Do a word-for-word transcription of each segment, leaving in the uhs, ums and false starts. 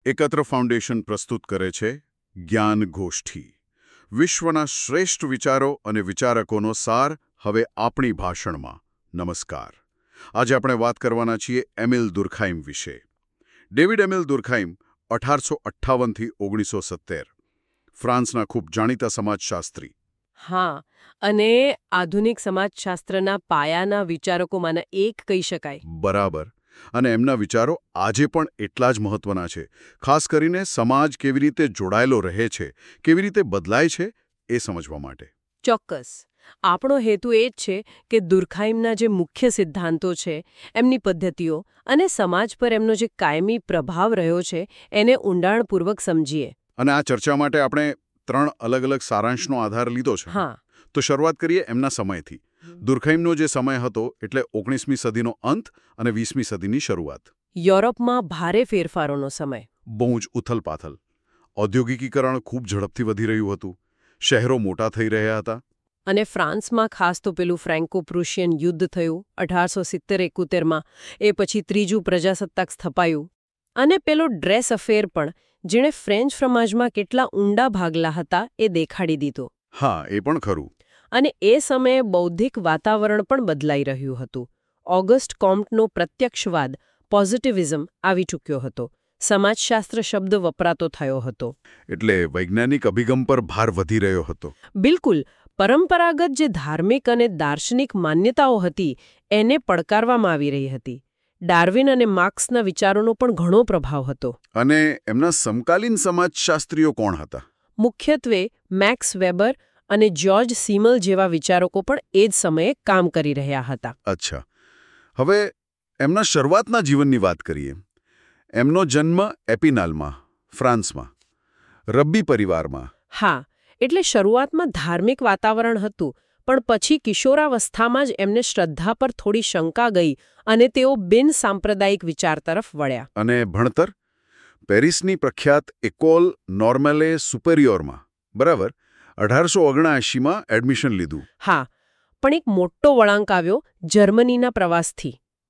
એકત્ર ફાઉન્ડેશન પ્રસ્તુત કરે છે જ્ઞાન ગોષ્ઠી, વિશ્વના શ્રેષ્ઠ વિચારો અને વિચારકોનો સાર હવે આપણી ભાષણમાં. નમસ્કાર. આજે આપણે વાત કરવાના છીએ એમિલ દુર્ખાઇમ વિશે. ડેવિડ એમિલ દુર્ખાઇમ અઢારસો અઠ્ઠાવનથી ઓગણીસો સત્તર, ફ્રાન્સના ખૂબ જાણીતા સમાજશાસ્ત્રી. હા, અને આધુનિક સમાજશાસ્ત્રના પાયાના વિચારકોમાંના એક કહી શકાય. બરાબર. અને એમના વિચારો આજે પણ એટલા જ મહત્વના છે, ખાસ કરીને સમાજ કેવી રીતે જોડાયેલો રહે છે, કેવી રીતે બદલાય છે, એ સમજવા માટે. ચોક્કસ. આપણો હેતુ એ જ છે કે દુર્ખાઇમના જે મુખ્ય સિદ્ધાંતો છે, એમની પદ્ધતિઓ અને સમાજ પર એમનો જે કાયમી પ્રભાવ રહ્યો છે, એને ઊંડાણપૂર્વક સમજીએ. અને આ ચર્ચા માટે આપણે ત્રણ અલગ અલગ સારાંશનો આધાર લીધો છે. હા. તો શરૂઆત કરીએ એમના સમયથી. દુર્ખાઇમનો જે સમય હતો એટલે ઓગણીસમી સદીનો અંત અને વીસમી સદીની શરૂઆત. યુરોપમાં ભારે ફેરફારોનો સમય. બહુ જ ઉથલપાથલ. ઔદ્યોગિકીકરણ ખૂબ ઝડપથી વધી રહ્યું હતું. શહેરો મોટા થઈ રહ્યા હતા. અને ફ્રાન્સમાં ખાસ તો પેલું ફ્રેન્કો પ્રુશિયન યુદ્ધ થયું અઢારસો સિત્તેર એકોતેરમાં. એ પછી ત્રીજું પ્રજાસત્તાક સ્થપાયું. અને પેલો ડ્રેસ અફેર પણ, જેણે ફ્રેન્ચ સમાજમાં કેટલા ઊંડા ભાગલા હતા એ દેખાડી દીધો. હા, એ પણ ખરું. અને એ સમયે બૌદ્ધિક વાતાવરણ પણ બદલાઈ રહ્યું હતું. ઓગસ્ટ કોમ્ટનો પ્રત્યક્ષવાદ, પોઝિટિવિઝમ આવી ચૂક્યો હતો. સમાજશાસ્ત્ર શબ્દ વપરાતો થયો હતો. એટલે વૈજ્ઞાનિક અભિગમ પર ભાર વધી રહ્યો હતો. બિલકુલ. પરંપરાગત જે ધાર્મિક અને દાર્શનિક માન્યતાઓ હતી એને પડકારવામાં આવી રહી હતી. ડાર્વિન અને માર્ક્સના વિચારોનો પણ ઘણો પ્રભાવ હતો. અને એમના સમકાલીન સમાજશાસ્ત્રીઓ કોણ હતા? મુખ્યત્વે મેક્સ વેબર અને જ્યોર્જ સિમલ જેવા વિચારકો પણ એ જ સમયે કામ કરી રહ્યા હતા. અચ્છા. હવે એમના શરૂઆતના જીવનની વાત કરીએ. એમનો જન્મ એપિનાલમાં, ફ્રાન્સમાં, રબ્બી પરિવારમાં. હા, એટલે શરૂઆતમાં ધાર્મિક વાતાવરણ હતું, પણ પછી કિશોરાવસ્થામાં જ એમને શ્રદ્ધા પર થોડી શંકા ગઈ અને તેઓ બિન સાંપ્રદાયિક વિચાર તરફ વળ્યા. અને ભણતર? પેરિસની પ્રખ્યાત એકોલ નોર્મલે સુપેરિયોરમાં, બરાબર, અઢારસો ઓગણએંશીમાં એડમિશન લીધું. હા, પણ એક મોટો વળાંક આવ્યો જર્મનીના પ્રવાસથી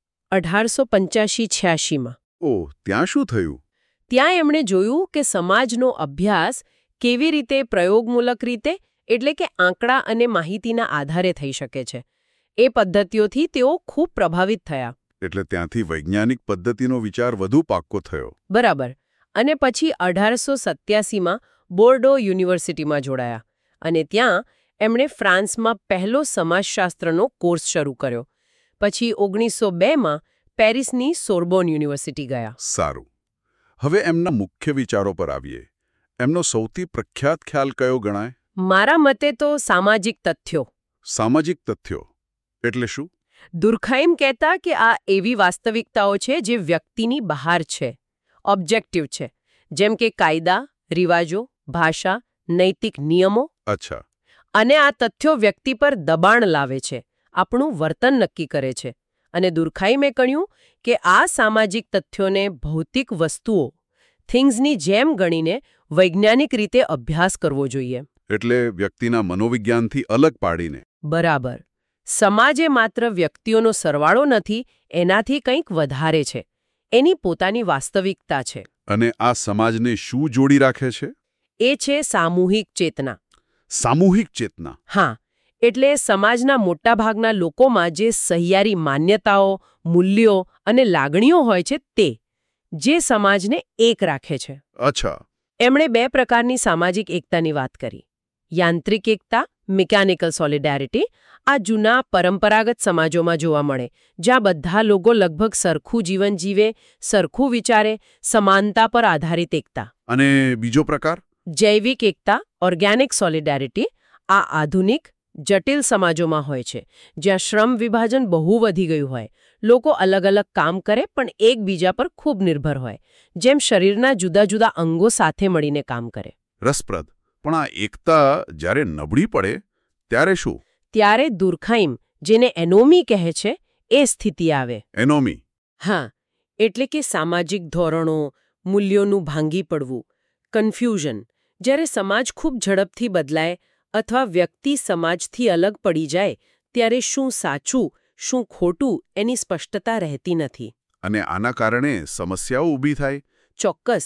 અઢારસો પંચ્યાસી છ્યાસીમાં. ઓહ, ત્યાં શું થયું? ત્યાં એમણે જોયું કે સમાજનો અભ્યાસ કેવી રીતે પ્રયોગમૂલક રીતે, એટલે કે આંકડા અને માહિતીના આધારે થઈ શકે છે. એ પદ્ધતિઓથી તેઓ ખૂબ પ્રભાવિત થયા. એટલે ત્યાંથી વૈજ્ઞાનિક પદ્ધતિનો વિચાર વધુ પાક્કો થયો. બરાબર. અને પછી અઢારસો સત્યાસીમાં બોર્ડો યુનિવર્સિટીમાં જોડાયા. અને ત્યાં એમણે ફ્રાન્સમાં પહેલો સમાજશાસ્ત્રનો કોર્સ શરૂ કર્યો. પછી ઓગણીસો બેમાં પેરિસની સોર્બોન યુનિવર્સિટી ગયા. સારું. હવે એમના મુખ્ય વિચારો પર આવીએ. એમનો સૌથી પ્રખ્યાત ખ્યાલ કયો ગણાય? મારા મતે તો સામાજિક તથ્યો. સામાજિક તથ્યો એટલે શું? દુર્ખાઇમ કહેતા કે આ એવી વાસ્તવિકતાઓ છે જે વ્યક્તિની બહાર છે, ઓબ્જેક્ટિવ છે, જેમ કે કાયદા, રિવાજો, ભાષા, નૈતિક નિયમો. અચ્છા. અને આ તથ્યો વ્યક્તિ પર દબાણ લાવે છે, આપણું વર્તન નક્કી કરે છે. અને દુર્ખાઇમે કહ્યું કે આ સામાજિક તથ્યોને ભૌતિક વસ્તુઓ, થિંગ્સની જેમ ગણીને વૈજ્ઞાનિક રીતે અભ્યાસ કરવો જોઈએ. એટલે વ્યક્તિના મનોવિજ્ઞાનથી અલગ પાડીને. બરાબર. સમાજે માત્ર વ્યક્તિઓનો સરવાળો નથી, એનાથી કંઈક વધારે છે. એની પોતાની વાસ્તવિકતા છે. અને આ સમાજને શું જોડી રાખે છે? એ છે સામૂહિક ચેતના. સામૂહિક ચેતના? હા. એટલે સમાજના મોટાભાગના લોકોમાં જે સહિયારી માન્યતાઓ, મૂલ્યો અને લાગણીઓ હોય છે તે, જે સમાજને એક રાખે છે. અચ્છા. એમણે બે પ્રકારની સામાજિક એકતાની વાત કરી. યાંત્રિક એકતા, મિકેનિકલ સોલિડેરિટી, આ જૂના પરંપરાગત સમાજોમાં જોવા મળે, જ્યાં બધા લોકો લગભગ સરખું જીવન જીવે, સરખું વિચારે, સમાનતા પર આધારિત એકતા. અને બીજો પ્રકાર? જૈવિક એકતા, ઓર્ગેનિક સોલિડેરિટી, આ આધુનિક જટિલ સમાજોમાં હોય છે, જ્યાં શ્રમ વિભાજન બહુ વધી ગયું હોય, લોકો અલગ અલગ કામ કરે પણ એકબીજા પર ખૂબ નિર્ભર હોય, જેમ શરીરના જુદા જુદા અંગો સાથે મળીને કામ કરે. રસપ્રદ. પણ આ એકતા જ્યારે નબળી પડે ત્યારે શું? ત્યારે દુર્ખાઇમ, જેને એનોમી કહે છે, એ સ્થિતિ આવે. એનોમી? હા, એટલે કે સામાજિક ધોરણો, મૂલ્યોનું ભાંગી પડવું, કન્ફ્યુઝન. જ્યારે સમાજ ખૂબ ઝડપથી બદલાય અથવા વ્યક્તિ સમાજથી અલગ પડી જાય, ત્યારે શું સાચું, શું ખોટું એની સ્પષ્ટતા રહેતી નથી. અને આના કારણે સમસ્યાઓ ઊભી થાય. ચોક્કસ.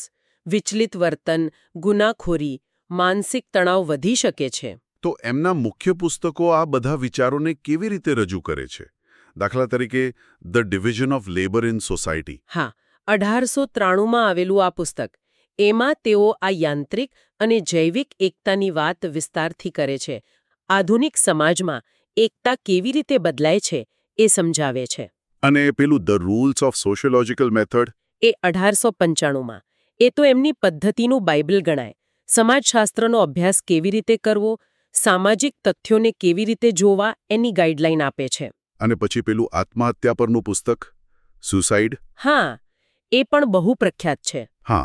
વિચલિત વર્તન, ગુનાખોરી, માનસિક તણાવ વધી શકે છે. તો એમના મુખ્ય પુસ્તકો આ બધા વિચારોને કેવી રીતે રજૂ કરે છે? દાખલા તરીકે the division of labour in society. હા, અઢારસો ત્રાણુંમાં આવેલું આ પુસ્તક. એમાં તેઓ આ યાંત્રિક અને જૈવિક એકતાની વાત વિસ્તારથી કરે છે. આધુનિક સમાજમાં એકતા કેવી રીતે બદલાય છે એ સમજાવે છે. અને પેલું the rules of sociological method? એ અઢારસો પંચાણુંમાં. એ તો એમની પદ્ધતિનું બાઇબલ ગણાય. સમાજશાસ્ત્રનો અભ્યાસ કેવી રીતે કરવો, સામાજિક તથ્યોને કેવી રીતે જોવા એની ગાઈડલાઈન આપે છે. અને પછી પેલું આત્મહત્યા પરનું પુસ્તક સુસાઇડ? હા, એ પણ બહુ પ્રખ્યાત છે. હા,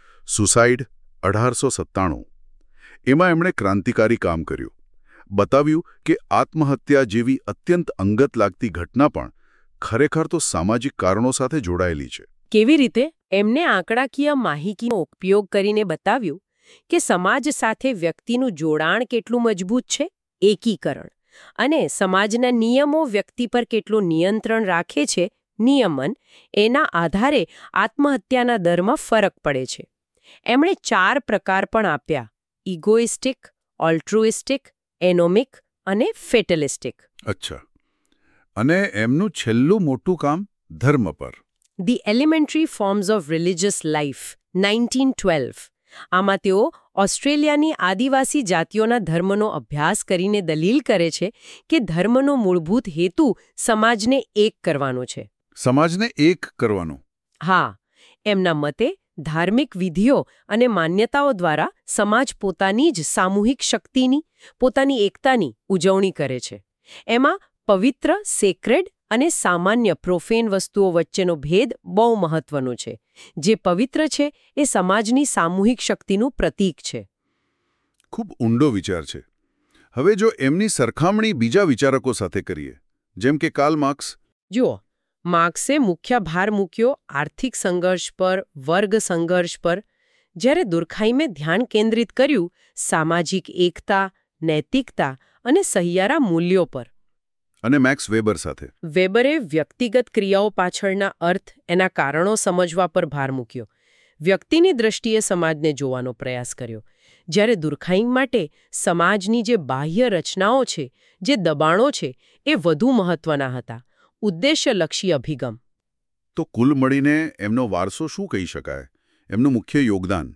સુસાઇડ અઢારસો સત્તાણું. એમાં એમણે ક્રાંતિકારી કામ કર્યું. બતાવ્યું કે આત્મહત્યા જેવી અત્યંત અંગત લાગતી ઘટના પણ ખરેખર તો સામાજિક કારણો સાથે જોડાયેલી છે. કેવી રીતે? એમને આંકડાકીય માહિતીનો ઉપયોગ કરીને બતાવ્યું કે સમાજ સાથે વ્યક્તિનું જોડાણ કેટલું મજબૂત છે, એકીકરણ, અને સમાજના નિયમો વ્યક્તિ પર કેટલું નિયંત્રણ રાખે છે, નિયમન, એના આધારે આત્મહત્યાના દરમાં ફરક પડે છે. એમણે ચાર પ્રકાર પણ આપ્યા: ઇગોઇસ્ટિક, ઓલ્ટ્રુઇસ્ટિક, એનોમિક અને ફેટલિસ્ટિક. અચ્છા. અને એમનું છેલ્લું મોટું કામ ધર્મ પર. The elementary forms of religious life, nineteen twelve. આમાં તેઓ ઓસ્ટ્રેલિયાની આદિવાસી જાતિઓના ધર્મનો અભ્યાસ કરીને દલીલ કરે છે કે ધર્મનો મૂળભૂત હેતુ સમાજને એક કરવાનો છે. સમાજને એક કરવાનો? હા. એમના મતે ધાર્મિક વિધિઓ અને માન્યતાઓ દ્વારા સમાજ પોતાની જ સામૂહિક શક્તિની, પોતાની એકતાની ઉજવણી કરે છે. એમાં પવિત્ર, સેક્રેડ અને સામાન્ય પ્રોફેન વસ્તુઓ વચ્ચેનો ભેદ બહુ મહત્વનો છે. જે પવિત્ર છે એ સમાજની સામૂહિક શક્તિનું પ્રતીક છે. ખૂબ ઊંડો વિચાર છે. હવે જો એમની સરખામણી બીજા વિચારકો સાથે કરીએ, જેમ કે કાર્લ માર્ક્સ. જુઓ, માર્ક્સે મુખ્ય ભાર મૂક્યો આર્થિક સંઘર્ષ પર, વર્ગ સંઘર્ષ પર, જ્યારે દુર્ખાઇમે ધ્યાન કેન્દ્રિત કર્યું સામાજિક એકતા, નૈતિકતા અને સહિયારા મૂલ્યો પર. અને મેક્સ વેબર સાથે? વેબરે વ્યક્તિગત ક્રિયાઓ પાછળના અર્થ, એના કારણો સમજવા પર ભાર મૂક્યો. વ્યક્તિની દ્રષ્ટિએ સમાજને જોવાનો પ્રયાસ કર્યો. જ્યારે દુર્ખાઇમ માટે સમાજની જે બાહ્ય રચનાઓ છે, જે દબાણો છે, એ વધુ મહત્વના હતા. ઉદ્દેશ્યલક્ષી અભિગમ. તો કુલ મળીને એમનો વારસો શું કહી શકાય? એમનું મુખ્ય યોગદાન?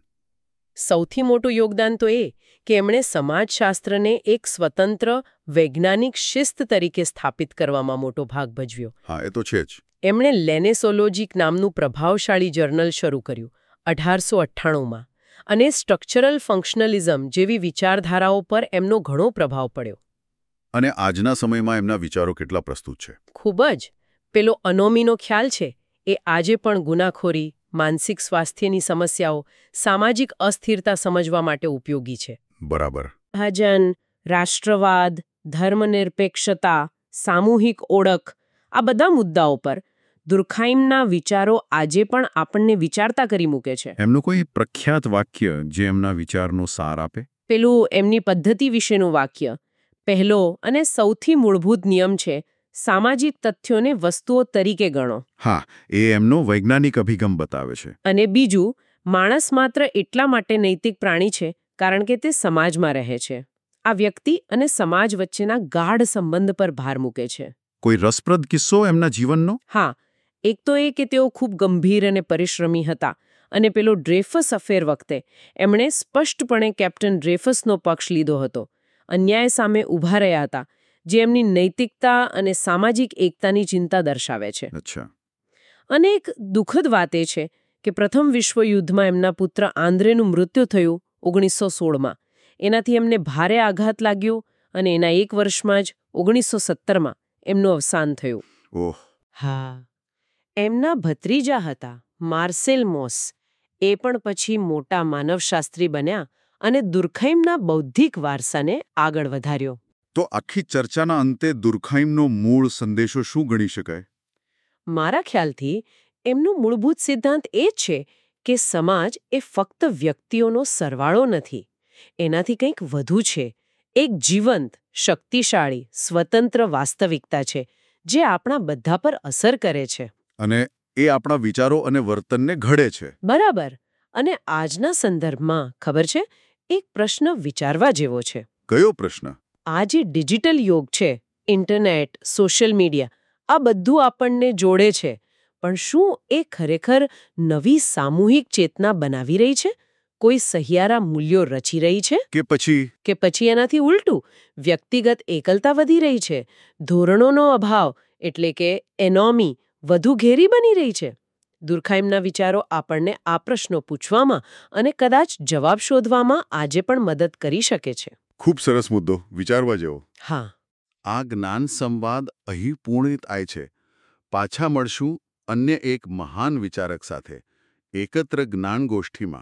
સૌથી મોટું યોગદાન તો એ કે એમણે સમાજશાસ્ત્રને એક સ્વતંત્ર વૈજ્ઞાનિક શિસ્ત તરીકે સ્થાપિત કરવામાં મોટો ભાગ ભજવ્યો. હા, એ તો છે જ. એમણે લેનેસોલોજીક નામનું પ્રભાવશાળી જર્નલ શરૂ કર્યું અઢારસો અઠ્ઠાણુંમાં, અને સ્ટ્રક્ચરલ ફંક્શનલિઝમ જેવી વિચારધારાઓ પર એમનો ઘણો પ્રભાવ પડ્યો. અને આજના સમયમાં એમના વિચારો કેટલા પ્રસ્તુત છે? ખૂબ જ. પેલો અનોમીનો ખ્યાલ છે એ આજે પણ ગુનાખોરી, માનસિક સ્વાસ્થ્યની સમસ્યાઓ, સામાજિક અસ્થિરતા સમજવા માટે ઉપયોગી છે. બરાબર. વિભાજન, રાષ્ટ્રવાદ, ધર્મનિરપેક્ષતા, સામૂહિક ઓળખ, આ બધા મુદ્દાઓ પર દુર્ખાઇમના વિચારો આજે પણ આપણને વિચારતા કરી મૂકે છે. એમનું કોઈ પ્રખ્યાત વાક્ય જે એમના વિચારનો સાર આપે? પેલું એમની પદ્ધતિ વિશેનું વાક્ય. પહેલો અને સૌથી મૂળભૂત નિયમ છે, સામાજિક તથ્યોને વસ્તુઓ તરીકે ગણો. હા, એ એમનો વૈજ્ઞાનિક અભિગમ બતાવે છે. અને બીજું, માણસ માત્ર એટલા માટે નૈતિક પ્રાણી છે કારણ કે તે સમાજમાં રહે છે. આ વ્યક્તિ અને સમાજ વચ્ચેના ગાઢ સંબંધ પર ભાર મૂકે છે. કોઈ રસપ્રદ કિસ્સો એમના જીવનનો? હા, એક તો એ કે તેઓ ખૂબ ગંભીર અને પરિશ્રમી હતા, અને પેલો ડ્રેફસ અફેર વખતે એમણે સ્પષ્ટપણે કેપ્ટન ડ્રેફસનો પક્ષ લીધો હતો. અન્યાય સામે ઊભા રહ્યા હતા, જે એમની નૈતિકતા અને સામાજિક એકતાની ચિંતા દર્શાવે છે. અચ્છા. અને એક દુઃખદ વાત એ છે કે પ્રથમ વિશ્વયુદ્ધમાં એમના પુત્ર આંદ્રેનું મૃત્યુ થયું ઓગણીસો સોળમાં. એનાથી એમને ભારે આઘાત લાગ્યો, અને એના એક વર્ષમાં જ ઓગણીસો સત્તરમાં એમનું અવસાન થયું. ઓહ. હા. એમના ભત્રીજા હતા માર્સેલ મોસ. એ પણ પછી મોટા માનવશાસ્ત્રી બન્યા અને દુર્ખાઇમના બૌદ્ધિક વારસાને આગળ વધાર્યો. તો આખી ચર્ચાના અંતે દુર્ખાઇમનો મૂળ સંદેશો શું ગણી શકાય? મારા ખ્યાલથી એમનો મૂળભૂત સિદ્ધાંત એ છે કે સમાજ એ ફક્ત વ્યક્તિઓનો સરવાળો નથી. એનાથી કંઈક વધુ છે. એક જીવંત, શક્તિશાળી, સ્વતંત્ર વાસ્તવિકતા છે જે આપણા બધા પર અસર કરે છે. અને એ આપણા વિચારો અને વર્તનને ઘડે છે. બરાબર. અને આજના સંદર્ભમાં ખબર છે એક પ્રશ્ન વિચારવા જેવો છે. કયો પ્રશ્ન? આ જે ડિજિટલ યુગ છે, ઇન્ટરનેટ, સોશિયલ મીડિયા, આ બધું આપણને જોડે છે, પણ શું એ ખરેખર નવી સામૂહિક ચેતના બનાવી રહી છે? કોઈ સહિયારા મૂલ્યો રચી રહી છે? કે પછી કે પછી એનાથી ઉલટું વ્યક્તિગત એકલતા વધી રહી છે, ધોરણોનો અભાવ એટલે કે એનોમી વધુ ઘેરી બની રહી છે? દુર્ખાઇમના વિચારો આપણને આ પ્રશ્નો પૂછવામાં અને કદાચ જવાબ શોધવામાં આજે પણ મદદ કરી શકે છે. ખૂબ સરસ મુદ્દો, વિચારવા જેવો. હા, આ જ્ઞાન સંવાદ અહીં પૂર્ણ થાય છે. પાછા મળશું અન્ય એક મહાન વિચારક સાથે એકત્ર જ્ઞાન ગોષ્ઠીમાં.